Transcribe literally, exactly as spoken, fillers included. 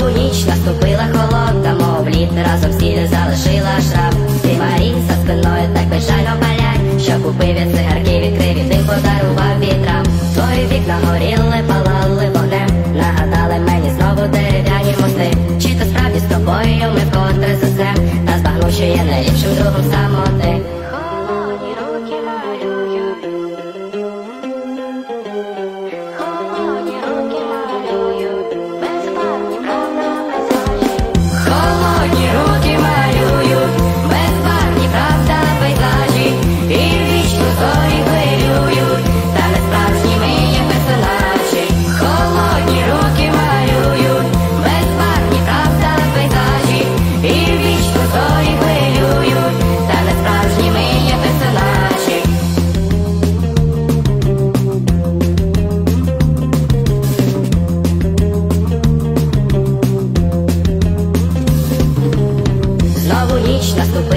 ніч наступила холодна, мов лід, разом всі не залишила шрам. Ти Марі за спиною так безжально палять, що купив я цигарки, відкрив і тим подарував вітрам. Твої вікна горіли, палали вогнем, нагадали мені знову дерев'яні мости. Чи то справді з тобою ми вкотре заснем, та збагну, що є найліпшим другом самоти. Холодні руки малюють, холодні руки малюють, безбарвні правда пейзажі. Холодні руки малюють, безбарвні правда пейзажі, і вічно зорі хвилюють, та не справжніми є персонажі. Холодні руки малюють, безбарвні правда пейзажі, і вічно зорі хвилюють, та не справжніми є персонажі. Знову ніч наступила.